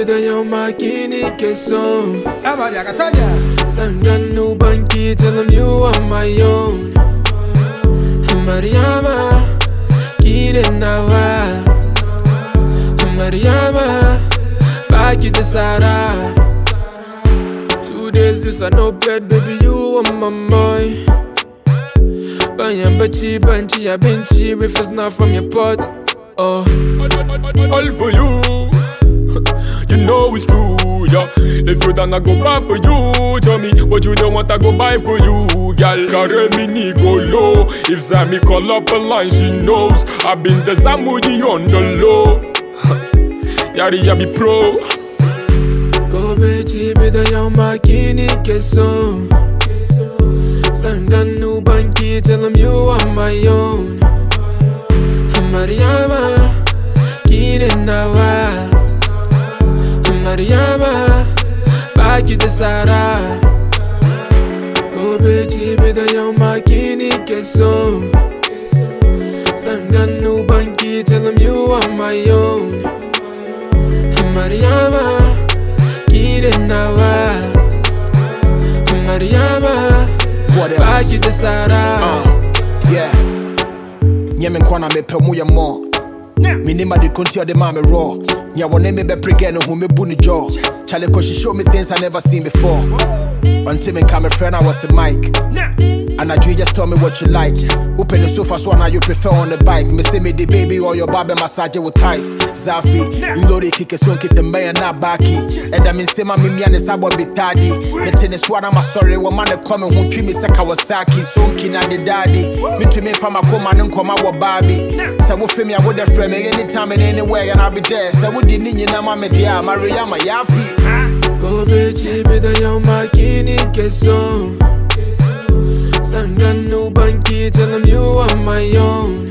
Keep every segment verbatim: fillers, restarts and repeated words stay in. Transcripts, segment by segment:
bida yo makini keso. Eva ya Catania. Sanganu banki, tell him you are my own. Mariama, kide nawa. Mariama, baki de Sara. Two days this I no bed, baby you are my boy. Banyam bachi banchi ya benchi, if it's not from your pot. Oh, all for you. You know it's true, yeah. If you don't go back for you, tell me what you don't want to go buy for you, girl. Carry me ni go low. If Sammy call up a line, she knows I've been the Zamudi on the low. Yari ya be pro. Go bechi bida yo makini keso. Sanganu banki, tell him you are my own. Mariama, kide nawa. Mariama, baki de Sara. Go bechi bida yo makini keso. Sanganu banki, tell him you are my own. Mariama, kide nawa. Mariama, baki de Sara. Uh, yeah. Nyemen kwana me pe mu ya mo. Minima de konti de ma me raw. Nya wone me be pregeno who me bu ni jaw. Charlie cause she show me things I never seen before. Until me come a friend I was a mic. And I do just tell me what you like. Open the sofa so now you prefer on the bike. Me say me the baby or your baby massage with ties. Zafi, you know they kick a song kit the man not backy. And I mean say my mimi and the sabo be tardy. Me tennis one I'm sorry one man coming who treat me say Kawasaki. So kin and the daddy. Me to me from a come and come out with Barbie. So we feel me I would have friend me anytime and anywhere and I'll be there. So we didn't need you my dear Maria my yafi. Go bechi bida yo makini keso. Sanganu banki, tell him you are my own.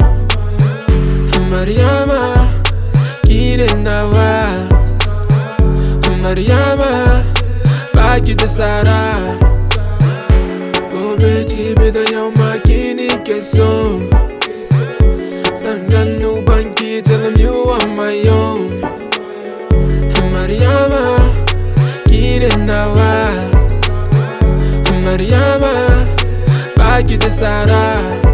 Mariama, kide nawa. Mariama, baki de Sara. Go bechi bida yo makini keso. Sanganu banki, tell him you are my own. Mariama, kide nawa. Mariama, baki de Sara.